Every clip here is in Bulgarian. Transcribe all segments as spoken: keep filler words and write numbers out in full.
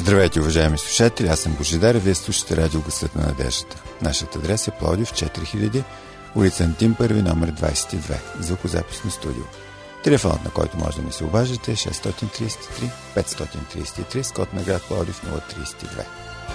Здравейте, уважаеми слушатели, аз съм Божидар и вие слушате Радио Гласът на надеждата. Нашият адрес е Пловдив четири хиляди, улица Антим първи, номер двадесет и две, звукозаписно студио. Телефонът, на който може да ми се обаждате е шест три три пет три три с код на град Пловдив нула три две.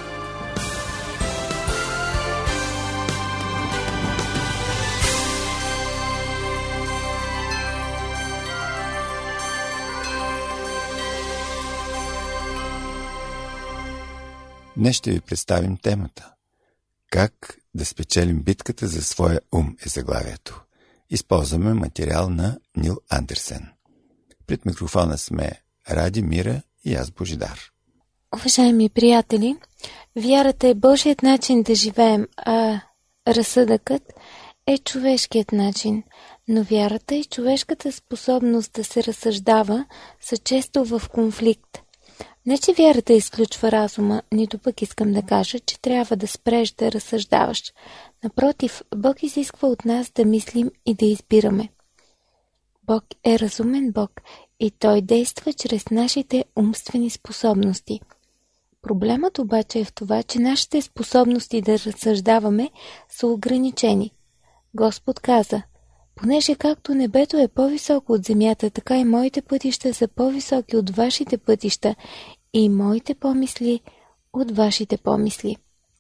Днес ще ви представим темата «Как да спечелим битката за своя ум» е заглавието. Използваме материал на Нил Андерсен. Пред микрофона сме Ради, Мира и аз, Божидар. Уважаеми приятели, вярата е Божият начин да живеем, а разсъдъкът е човешкият начин. Но вярата и човешката способност да се разсъждава са често в конфликт. Не, че вярата изключва разума, нито пък искам да кажа, че трябва да спреш да разсъждаваш. Напротив, Бог изисква от нас да мислим и да избираме. Бог е разумен Бог и Той действа чрез нашите умствени способности. Проблемът обаче е в това, че нашите способности да разсъждаваме са ограничени. Господ каза: понеже както небето е по-високо от земята, така и моите пътища са по-високи от вашите пътища и моите помисли от вашите помисли.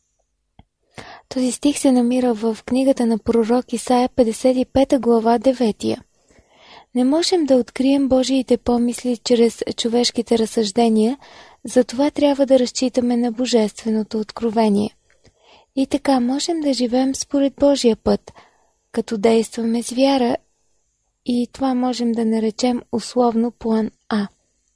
Този стих се намира в книгата на пророк Исаия, петдесет и пета глава, деветия. Не можем да открием Божиите помисли чрез човешките разсъждения, затова трябва да разчитаме на Божественото откровение. И така можем да живеем според Божия път, като действаме с вяра, и това можем да наречем условно план А.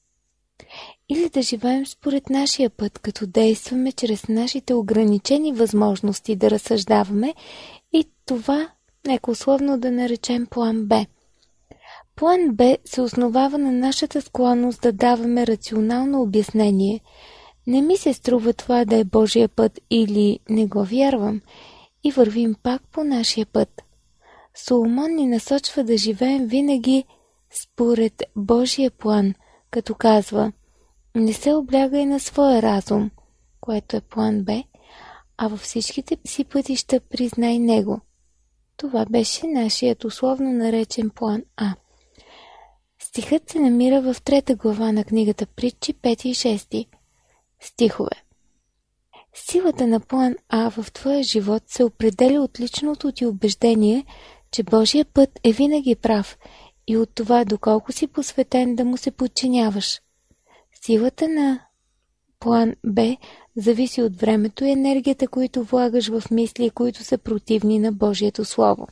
Или да живеем според нашия път, като действаме чрез нашите ограничени възможности да разсъждаваме, и това нека условно да наречем план Б. План Б се основава на нашата склонност да даваме рационално обяснение. Не ми се струва това да е Божия път или не го вярвам, и вървим пак по нашия път. Соломон ни насочва да живеем винаги според Божия план, като казва: не се облягай на своя разум, което е план Б, а във всичките си пътища признай Него. Това беше нашият условно наречен план А. Стихът се намира в трета глава на книгата Притчи, пети и шести стихове. Силата на план А в твоя живот се определя от личното ти убеждение, че Божия път е винаги прав, и от това доколко си посветен да му се подчиняваш. Силата на план Б зависи от времето и енергията, които влагаш в мисли, които са противни на Божието Слово.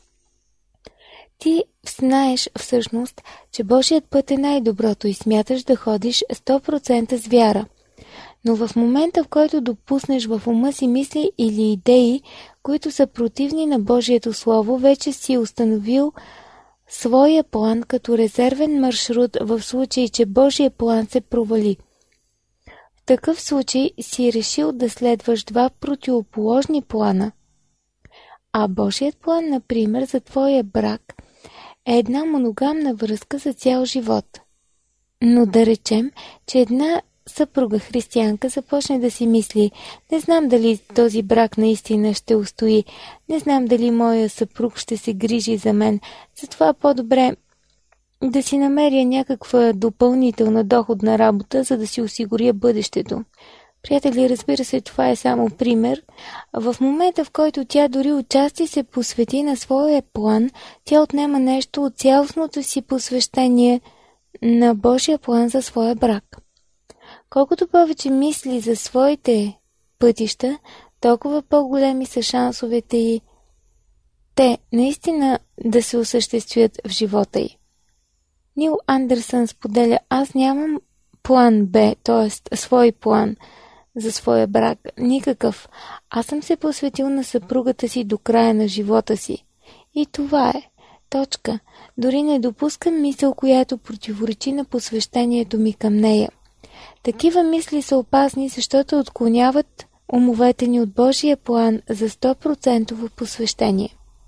Ти знаеш всъщност, че Божият път е най-доброто и смяташ да ходиш сто процента с вяра. Но в момента, в който допуснеш в ума си мисли или идеи, които са противни на Божието Слово, вече си установил своя план като резервен маршрут в случай, че Божия план се провали. В такъв случай си решил да следваш два противоположни плана. А Божият план, например, за твоя брак е една моногамна връзка за цял живот. Но да речем, че една съпруга християнка започне да си мисли: не знам дали този брак наистина ще устои, не знам дали моя съпруг ще се грижи за мен, затова по-добре да си намеря някаква допълнителна доходна работа, за да си осигуря бъдещето. Приятели, разбира се, това е само пример. В момента, в който тя дори отчасти се посвети на своя план, тя отнема нещо от цялостното си посвещение на Божия план за своя брак. Колкото повече мисли за своите пътища, толкова по-големи са шансовете й те наистина да се осъществят в живота й. Нил Андерсън споделя: аз нямам план Б, т.е. свой план за своя брак. Никакъв. Аз съм се посветил на съпругата си до края на живота си. И това е. Точка. Дори не допускам мисъл, която противоречи на посвещението ми към нея. Такива мисли са опасни, защото отклоняват умовете ни от Божия план за сто процента посвещение.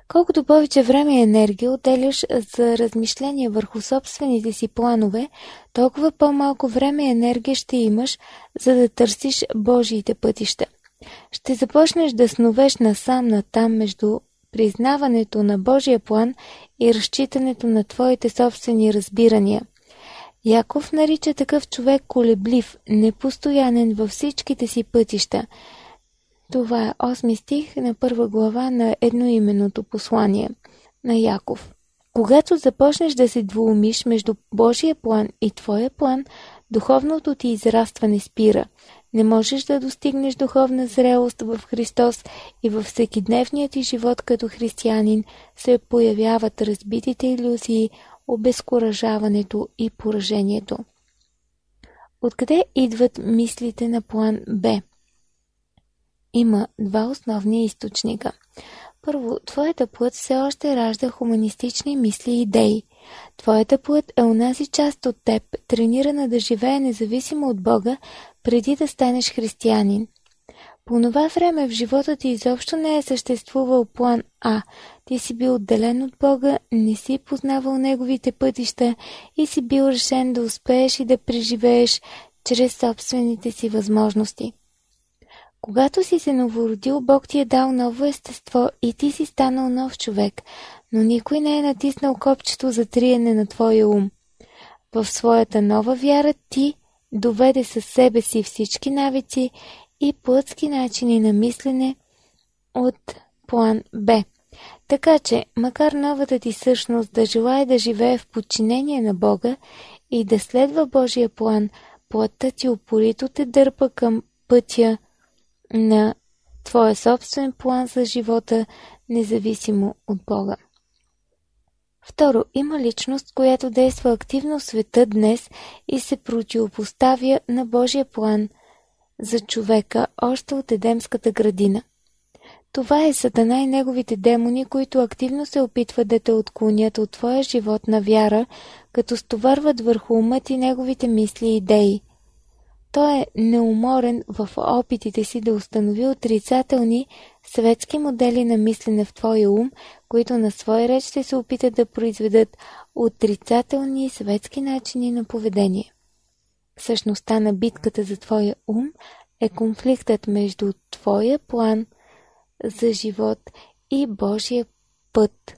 Колкото повече време и енергия отделяш за размишление върху собствените си планове, толкова по-малко време и енергия ще имаш, за да търсиш Божиите пътища. Ще започнеш да сновеш насам натам между признаването на Божия план и разчитането на твоите собствени разбирания. Яков нарича такъв човек колеблив, непостоянен във всичките си пътища. Това е осми стих на първа глава на едноименното послание на Яков. Когато започнеш да се двоумиш между Божия план и твоя план, духовното ти израстване спира. Не можеш да достигнеш духовна зрелост в Христос и във всекидневния ти живот като християнин се появяват разбитите илюзии, обезкуражаването и поражението. Откъде идват мислите на план Б? Има два основни източника. Първо, твоята плът все още ражда хуманистични мисли и идеи. Твоята плът е онази част от теб, тренирана да живее независимо от Бога, преди да станеш християнин. По това време в живота ти изобщо не е съществувал план А. Ти си бил отделен от Бога, не си познавал Неговите пътища и си бил решен да успееш и да преживееш чрез собствените си възможности. Когато си се новородил, Бог ти е дал ново естество и ти си станал нов човек, но никой не е натиснал копчето за триене на твоя ум. В своята нова вяра ти доведе със себе си всички навици и плътски начини на мислене от план Б. Така че, макар новата ти същност да желае да живее в подчинение на Бога и да следва Божия план, плътта ти упорито те дърпа към пътя на твоя собствен план за живота, независимо от Бога. Второ, има личност, която действа активно в света днес и се противопоставя на Божия план за човека още от Едемската градина. Това е Сатана и неговите демони, които активно се опитват да те отклонят от твоя живот на вяра, като стоварват върху умът и неговите мисли и идеи. Той е неуморен в опитите си да установи отрицателни светски модели на мислене в твоя ум, които на свой ред ще се опитат да произведат отрицателни светски начини на поведение. Същността на битката за твоя ум е конфликтът между твоя план за живот и Божия път.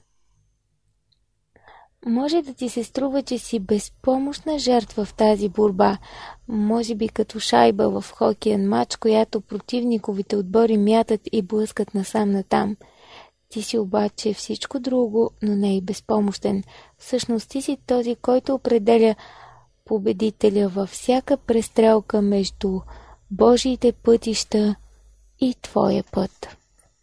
Може да ти се струва, че си безпомощна жертва в тази борба, може би като шайба в хокеен матч, която противниковите отбори мятат и блъскат насам натам. Ти си обаче всичко друго, но не и безпомощен. Всъщност ти си този, който определя победителя във всяка престрелка между Божиите пътища и твоя път.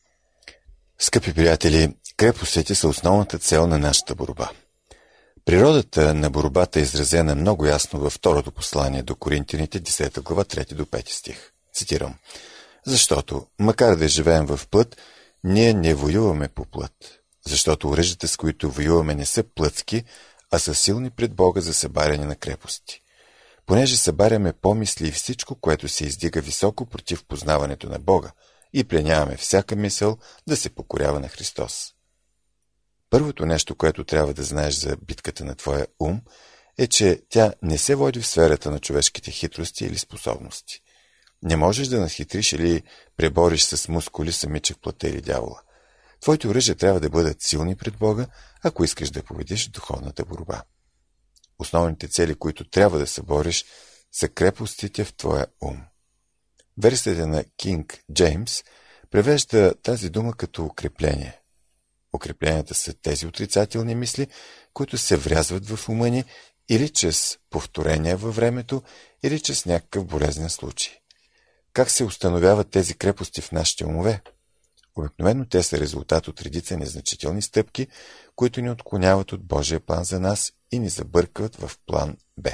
Скъпи приятели, крепостите са основната цел на нашата борба. Природата на борбата е изразена много ясно във второто послание до Коринтяните, десета глава, трети до пети стих. Цитирам: „Защото, макар да живеем в плът, ние не воюваме по плът, защото оръжията, с които воюваме, не са плътски, а са силни пред Бога за събаряне на крепости. Понеже събаряме помисли и всичко, което се издига високо против познаването на Бога, и пленяваме всяка мисъл да се покорява на Христос.“ Първото нещо, което трябва да знаеш за битката на твоя ум, е, че тя не се води в сферата на човешките хитрости или способности. Не можеш да надхитриш или пребориш с мускули самичък плътта или дявола. Твоите оръжия трябва да бъдат силни пред Бога, ако искаш да победиш духовната борба. Основните цели, които трябва да събориш, са крепостите в твоя ум. Версията на Кинг Джеймс превежда тази дума като укрепление. Укрепленията са тези отрицателни мисли, които се врязват в ума ни или чрез повторения във времето, или чрез някакъв болезнен случай. Как се установяват тези крепости в нашите умове? Обикновено те са резултат от редица незначителни стъпки, които ни отклоняват от Божия план за нас и ни забъркват в план Б.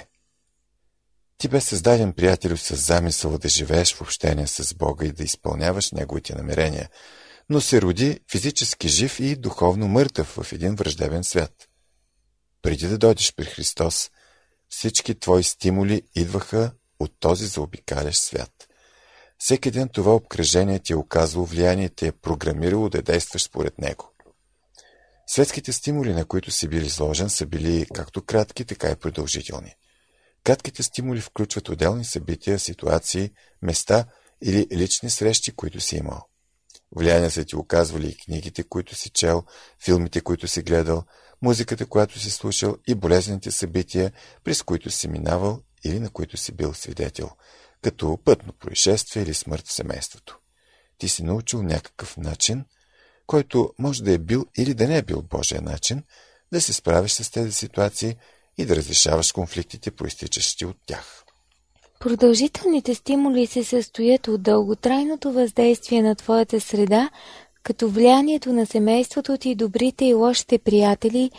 Ти бе създаден, приятелю, с замисъл да живееш в общение с Бога и да изпълняваш Неговите намерения, но се роди физически жив и духовно мъртъв в един враждебен свят. Преди да дойдеш при Христос, всички твои стимули идваха от този заобикалящ свят. Всеки ден това обкръжение ти е оказало влияние и те е програмирало да действаш според него. Светските стимули, на които си бил изложен, са били както кратки, така и продължителни. Кратките стимули включват отделни събития, ситуации, места или лични срещи, които си имал. Влияние са ти оказвали и книгите, които си чел, филмите, които си гледал, музиката, която си слушал и болезнените събития, през които си минавал или на които си бил свидетел, като пътно происшествие или смърт в семейството. Ти си научил някакъв начин, който може да е бил или да не е бил Божия начин, да се справиш с тези ситуации и да разрешаваш конфликтите, проистичащи от тях. Продължителните стимули се състоят от дълготрайното въздействие на твоята среда, като влиянието на семейството ти, добрите и лошите приятели,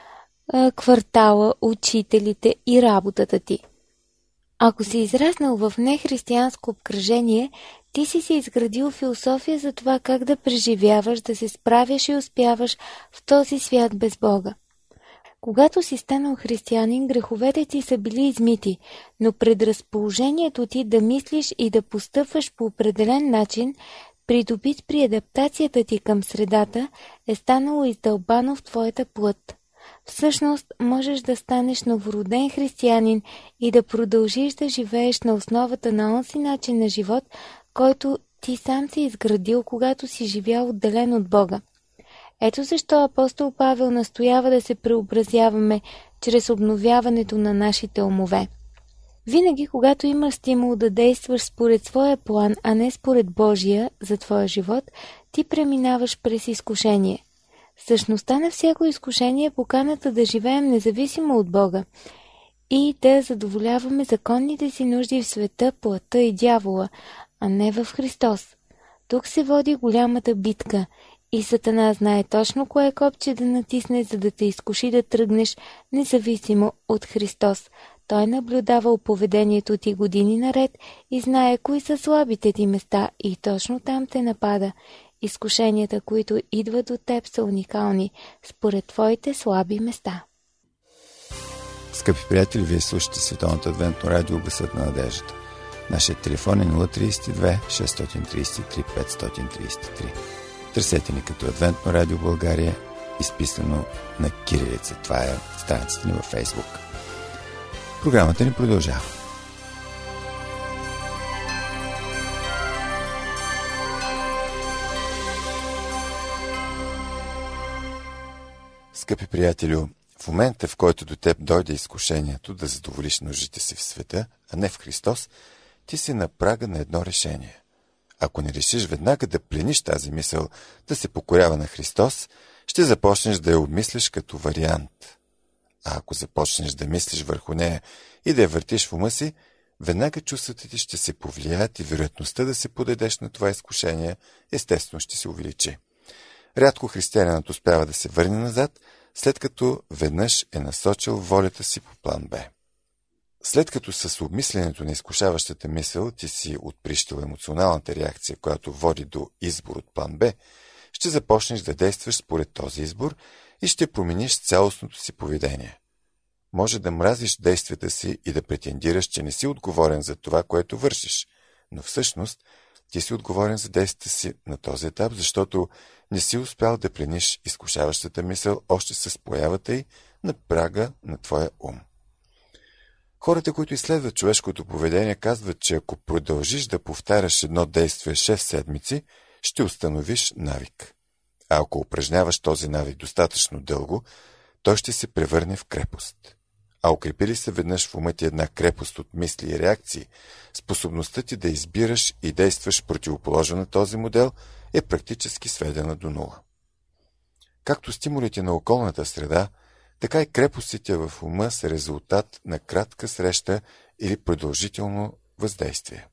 квартала, учителите и работата ти. Ако си израснал в нехристиянско обкръжение, ти си си изградил философия за това как да преживяваш, да се справяш и успяваш в този свят без Бога. Когато си станал християнин, греховете ти са били измити, но предразположението ти да мислиш и да постъпваш по определен начин, придобит при адаптацията ти към средата, е станало издълбано в твоята плът. Всъщност, можеш да станеш новороден християнин и да продължиш да живееш на основата на онзи начин на живот, който ти сам си изградил, когато си живял отделен от Бога. Ето защо апостол Павел настоява да се преобразяваме чрез обновяването на нашите умове. Винаги, когато имаш стимул да действаш според своя план, а не според Божия за твоя живот, ти преминаваш през изкушение. Същността на всяко изкушение е поканата да живеем независимо от Бога и да задоволяваме законните си нужди в света, плътта и дявола, а не в Христос. Тук се води голямата битка и Сатана знае точно кое копче да натисне, за да те изкуши да тръгнеш независимо от Христос. Той наблюдава поведението ти години наред и знае кои са слабите ти места и точно там те напада. Изкушенията, които идват от теб, са уникални, според твоите слаби места. Скъпи приятели, вие слушате Световното адвентно радио Гласът на надеждата. Нашият телефон е нула три две шест три три пет три три. Търсете ни като Адвентно радио България, изписано на кирилица. Това е страницата ни във Фейсбук. Програмата ни продължава. Скъпи приятелю, в момента, в който до теб дойде изкушението да задоволиш нуждите си в света, а не в Христос, ти си на прага на едно решение. Ако не решиш веднага да плениш тази мисъл, да се покорява на Христос, ще започнеш да я обмисляш като вариант. А ако започнеш да мислиш върху нея и да я въртиш в ума си, веднага чувствата ти ще се повлияят и вероятността да се подадеш на това изкушение естествено ще се увеличи. Рядко християнинът успява да се върне назад, след като веднъж е насочил волята си по план Б. След като с обмисленето на изкушаващата мисъл ти си отприщил емоционалната реакция, която води до избор от план Б, ще започнеш да действаш според този избор и ще промениш цялостното си поведение. Може да мразиш действията си и да претендираш, че не си отговорен за това, което вършиш, но всъщност ти си отговорен за действията си на този етап, защото не си успял да плениш изкушаващата мисъл още с появата й на прага на твоя ум. Хората, които изследват човешкото поведение, казват, че ако продължиш да повтаряш едно действие шест седмици, ще установиш навик. А ако упражняваш този навик достатъчно дълго, той ще се превърне в крепост. А укрепили се веднъж в ума ти една крепост от мисли и реакции, способността ти да избираш и действаш противоположно на този модел е практически сведена до нула. Както стимулите на околната среда, така и крепостите в ума са резултат на кратка среща или продължително въздействие.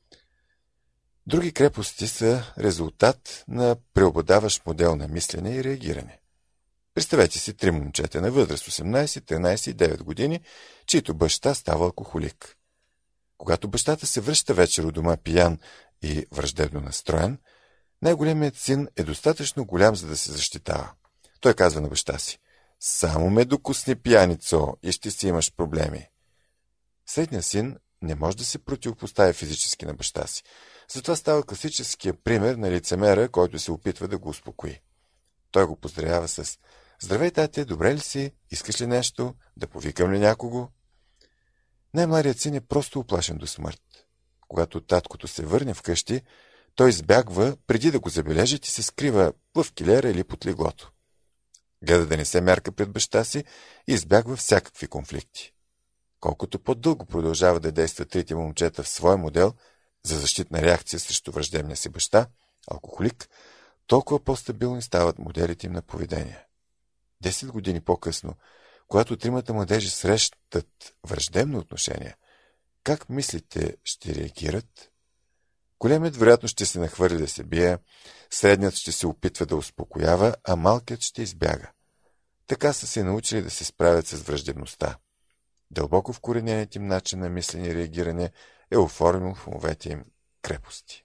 Други крепости са резултат на преобладаващ модел на мислене и реагиране. Представете си три момчета на възраст осемнайсет, тринайсет и девет години, чието баща става алкохолик. Когато бащата се връща вечер у дома пиян и враждебно настроен, най-големият син е достатъчно голям, за да се защитава. Той казва на баща си: „Само ме докусни, пияницо, и ще си имаш проблеми." Средният син не може да се противопостави физически на баща си. Затова става класическия пример на лицемера, който се опитва да го успокои. Той го поздравява с: Здравей, тате, добре ли си? Искаш ли нещо? Да повикам ли някого? Най-младият син е просто уплашен до смърт. Когато таткото се върне вкъщи, той избягва преди да го забележат и се скрива в килера или под леглото. Гледа да не се мярка пред баща си и избягва всякакви конфликти. Колкото по-дълго продължава да действа трите момчета в своя модел за защитна реакция срещу враждебния си баща, алкохолик, толкова по-стабилни стават моделите им на поведение. Десет години по-късно, когато тримата младежи срещат враждебно отношение, как мислите ще реагират? Големият вероятно ще се нахвърли да се бие, средният ще се опитва да успокоява, а малкият ще избяга. Така са се научили да се справят с враждебността. Дълбоко вкорененият им начин на мислене и реагиране е оформил в умовете им крепости.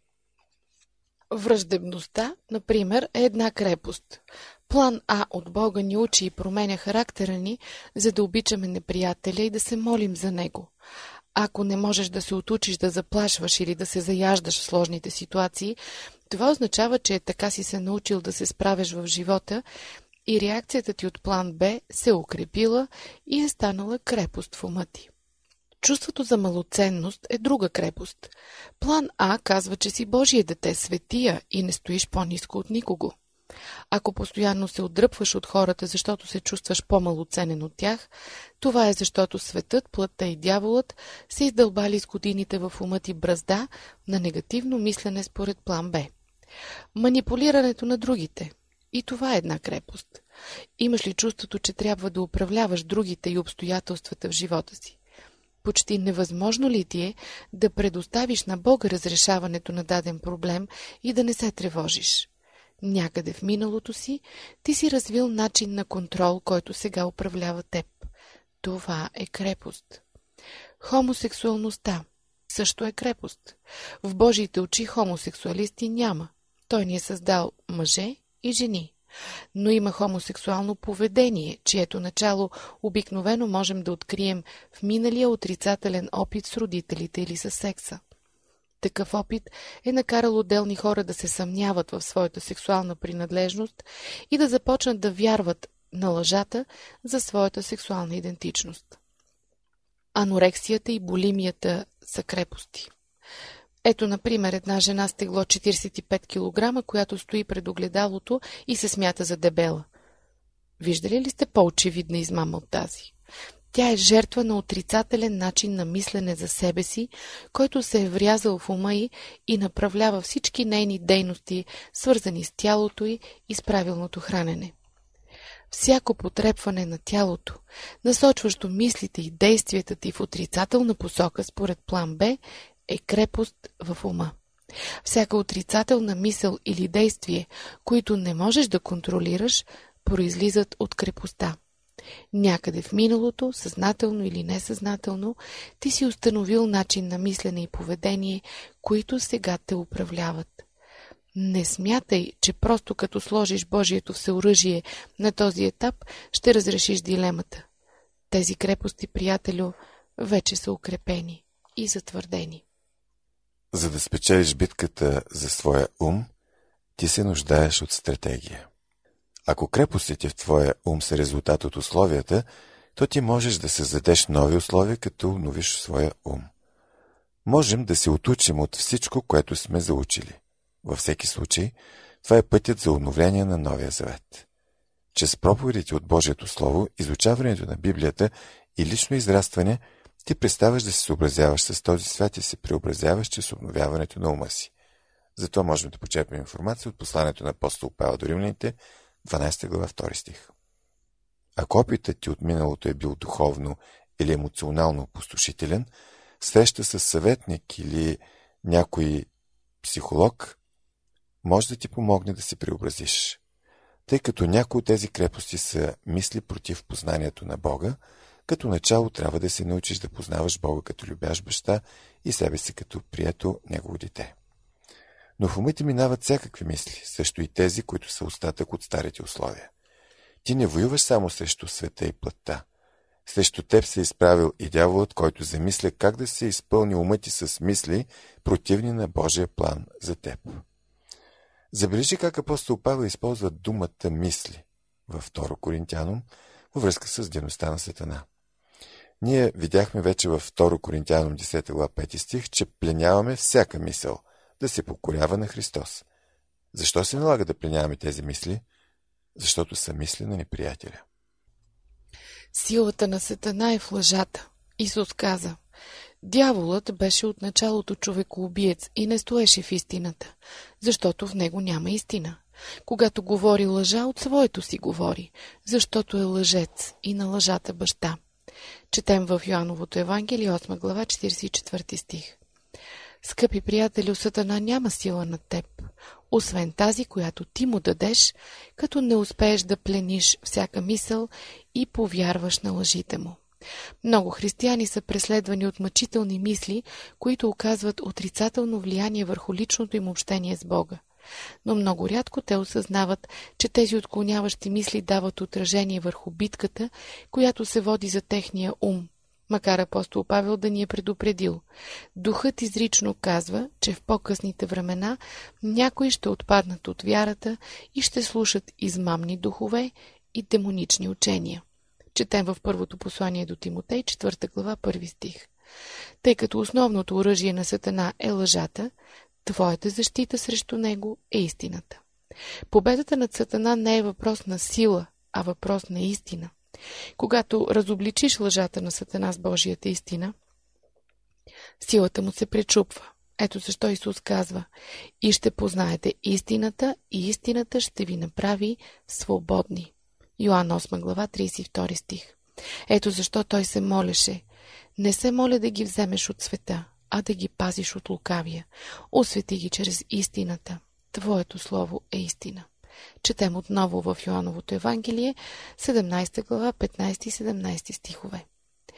Враждебността, например, е една крепост. План А от Бога ни учи и променя характера ни, за да обичаме неприятеля и да се молим за него. Ако не можеш да се отучиш да заплашваш или да се заяждаш в сложните ситуации, това означава, че така си се научил да се справяш в живота и реакцията ти от план Б се е укрепила и е станала крепост в ума ти. Чувството за малоценност е друга крепост. План А казва, че си Божие дете, светия и не стоиш по-ниско от никого. Ако постоянно се отдръпваш от хората, защото се чувстваш по-малоценен от тях, това е защото светът, плътта и дяволът са издълбали с годините в ума ти бразда на негативно мислене според план Б. Манипулирането на другите. И това е една крепост. Имаш ли чувството, че трябва да управляваш другите и обстоятелствата в живота си? Почти невъзможно ли ти е да предоставиш на Бога разрешаването на даден проблем и да не се тревожиш? Някъде в миналото си ти си развил начин на контрол, който сега управлява теб. Това е крепост. Хомосексуалността също е крепост. В Божиите очи хомосексуалисти няма. Той ни е създал мъже и жени. Но има хомосексуално поведение, чието начало обикновено можем да открием в миналия отрицателен опит с родителите или с секса. Такъв опит е накарал отделни хора да се съмняват в своята сексуална принадлежност и да започнат да вярват на лъжата за своята сексуална идентичност. Анорексията и булимията са крепости. Ето, например, една жена с тегло четиридесет и пет килограма, която стои пред огледалото и се смята за дебела. Виждали ли сте по-очевидна измама от тази? Тя е жертва на отрицателен начин на мислене за себе си, който се е врязал в ума й и направлява всички нейни дейности, свързани с тялото й и с правилното хранене. Всяко потрепване на тялото, насочващо мислите и действията ти в отрицателна посока според план Б, е крепост в ума. Всяка отрицателна мисъл или действие, които не можеш да контролираш, произлизат от крепостта. Някъде в миналото, съзнателно или несъзнателно, ти си установил начин на мислене и поведение, които сега те управляват. Не смятай, че просто като сложиш Божието всеоръжие на този етап, ще разрешиш дилемата. Тези крепости, приятелю, вече са укрепени и затвърдени. За да спечелиш битката за своя ум, ти се нуждаеш от стратегия. Ако крепостите в твоя ум са резултат от условията, то ти можеш да създадеш нови условия, като обновиш своя ум. Можем да се отучим от всичко, което сме заучили. Във всеки случай, това е пътят за обновление на Новия Завет. Чрез проповедите от Божието Слово, изучаването на Библията и лично израстване, ти преставаш да се съобразяваш с този свят и се преобразяваш чрез обновяването на ума си. Затова можем да почерпим информация от посланието на апостол Павел до Римляните, дванадесета глава, втори стих. Ако опитът ти от миналото е бил духовно или емоционално опустошителен, среща с съветник или някой психолог може да ти помогне да се преобразиш. Тъй като някои от тези крепости са мисли против познанието на Бога, като начало трябва да се научиш да познаваш Бога като любящ баща и себе си като прието Негово дете. Но в умите минават всякакви мисли, също и тези, които са остатък от старите условия. Ти не воюваш само срещу света и плътта. Срещу теб се е изправил и дяволът, който замисля как да се изпълни умът ти с мисли, противни на Божия план за теб. Забележи как апостол Павел използва думата мисли. във втори Коринтяном във връзка с дейността на Сатана. Ние видяхме вече във втори Коринтяном десета глава пети стих, че пленяваме всяка мисъл да се покорява на Христос. Защо се налага да пленяваме тези мисли? Защото са мисли на неприятеля. Силата на Сатана е в лъжата. Исус каза: дяволът беше от началото човекоубиец и не стоеше в истината, защото в него няма истина. Когато говори лъжа, от своето си говори, защото е лъжец и на лъжата баща. Четем в Йоановото Евангелие, осма глава, четиридесет и четвърти стих. Скъпи приятелю, Сатана няма сила над теб, освен тази, която ти му дадеш, като не успееш да плениш всяка мисъл и повярваш на лъжите му. Много християни са преследвани от мъчителни мисли, които оказват отрицателно влияние върху личното им общение с Бога. Но много рядко те осъзнават, че тези отклоняващи мисли дават отражение върху битката, която се води за техния ум. Макар апостол Павел да ни е предупредил. Духът изрично казва, че в по-късните времена някои ще отпаднат от вярата и ще слушат измамни духове и демонични учения. Четем в първото послание до Тимотей, четвърта глава, първи стих. Тъй като основното оръжие на Сатана е лъжата, твоята защита срещу него е истината. Победата над Сатана не е въпрос на сила, а въпрос на истина. Когато разобличиш лъжата на Сатана с Божията истина, силата му се пречупва. Ето защо Исус казва: и ще познаете истината, и истината ще ви направи свободни. Йоан осма глава, тридесет и втори стих. Ето защо той се молеше: не се моля да ги вземеш от света, а да ги пазиш от лукавия. Освети ги чрез истината. Твоето слово е истина. Четем отново в Йоановото Евангелие, седемнадесета глава, петнадесети и седемнадесети стихове.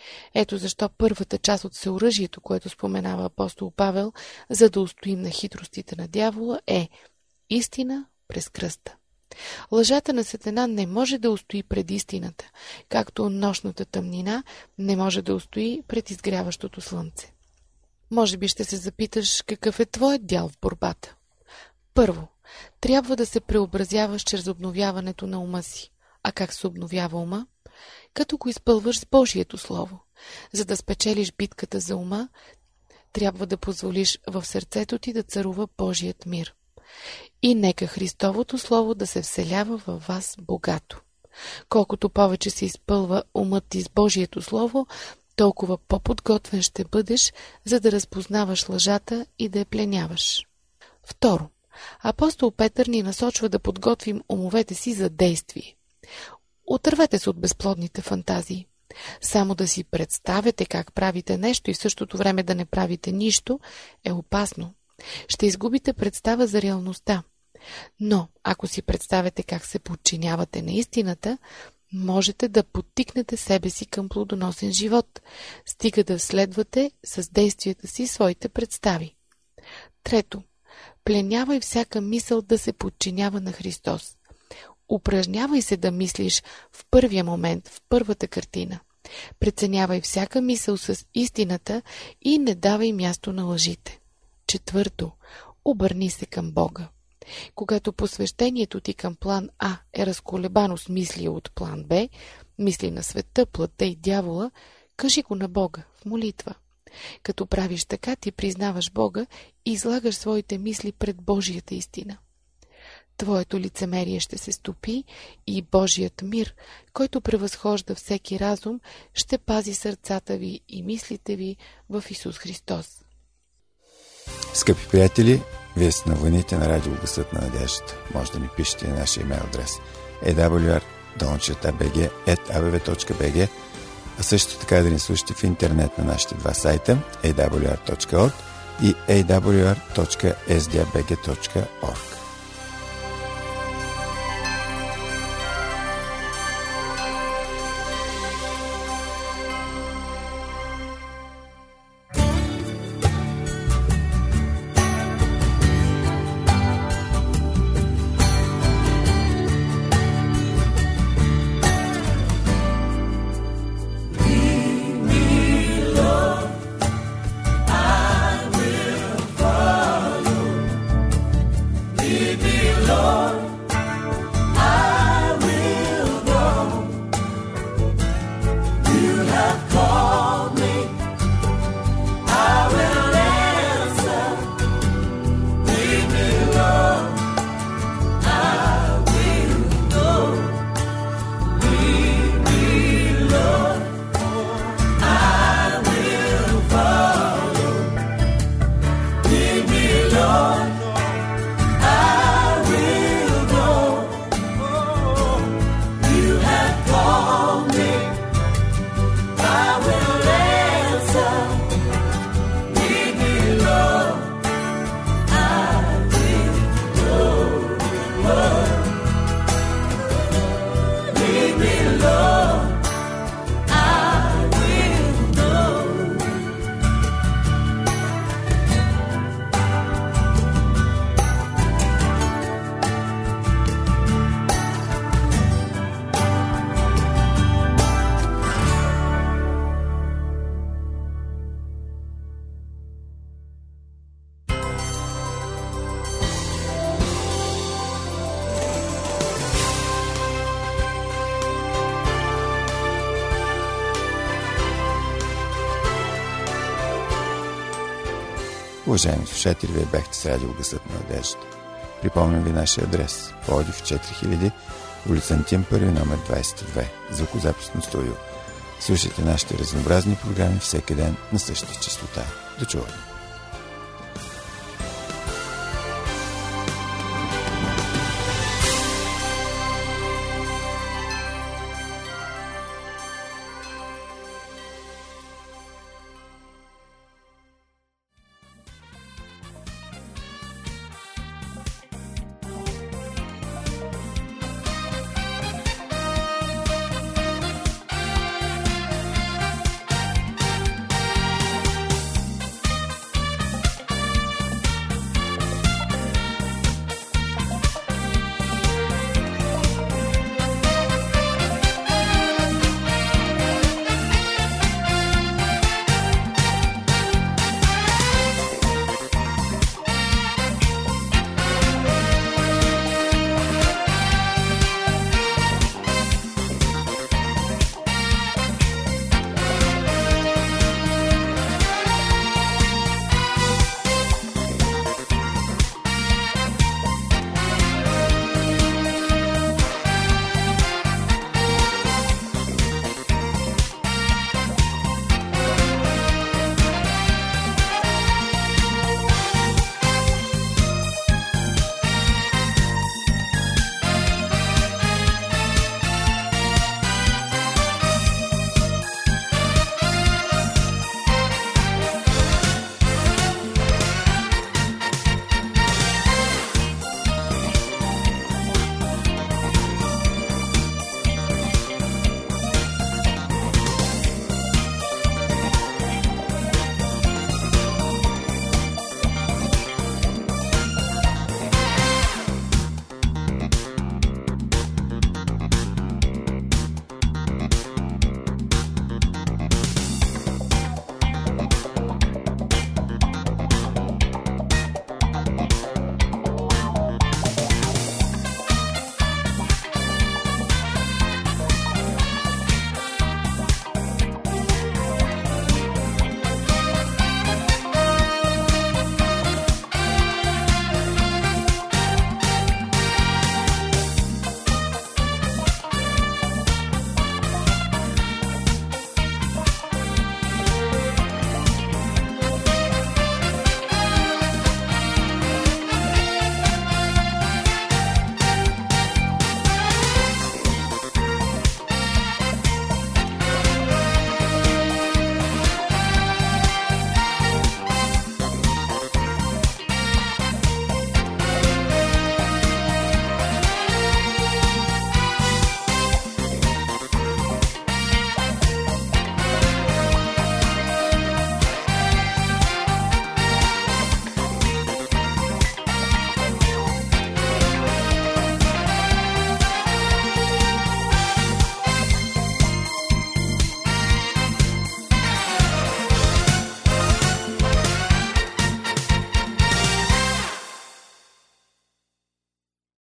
Ето защо първата част от всеоръжието, което споменава апостол Павел, за да устоим на хитростите на дявола, е истина през кръста. Лъжата на Сатана не може да устои пред истината, както нощната тъмнина не може да устои пред изгряващото слънце. Може би ще се запиташ какъв е твоят дял в борбата. Първо, трябва да се преобразяваш чрез обновяването на ума си. А как се обновява ума? Като го изпълваш с Божието Слово. За да спечелиш битката за ума, трябва да позволиш в сърцето ти да царува Божият мир. И нека Христовото Слово да се вселява във вас богато. Колкото повече се изпълва умът ти с Божието Слово, толкова по-подготвен ще бъдеш, за да разпознаваш лъжата и да я пленяваш. Второ, апостол Петър ни насочва да подготвим умовете си за действие. Отървете се от безплодните фантазии. Само да си представяте как правите нещо и в същото време да не правите нищо е опасно. Ще изгубите представа за реалността. Но, ако си представяте как се подчинявате на истината, можете да подтикнете себе си към плодоносен живот, стига да следвате с действията си своите представи. Трето, пленявай всяка мисъл да се подчинява на Христос. Упражнявай се да мислиш в първия момент, в първата картина. Преценявай всяка мисъл с истината и не давай място на лъжите. Четвърто, обърни се към Бога. Когато посвещението ти към план А е разколебано с мисли от план Б, мисли на света, плътта и дявола, кажи го на Бога в молитва. Като правиш така, ти признаваш Бога и излагаш своите мисли пред Божията истина. Твоето лицемерие ще се стопи и Божият мир, който превъзхожда всеки разум, ще пази сърцата ви и мислите ви в Исус Христос. Скъпи приятели, вие сте на вълните на радио Гласът на надеждата. Може да ни пишете на нашия имейл адрес ей дабъл ю ар долна би джи ет а бе ве точка би джи, а също така да ни слушате в интернет на нашите два сайта ей дабъл ю ар точка орг и ей дабъл ю ар точка ес ди би джи точка орг. Lord, I will Уважаеми слушатели, вие бяхте с радио Гласът на надеждата. Припомням ви нашия адрес: Пловдив четири хиляди, улица Антим първи, номер двадесет и две, звукозаписно студио. Слушайте нашите разнообразни програми всеки ден на същата честота. До чуване!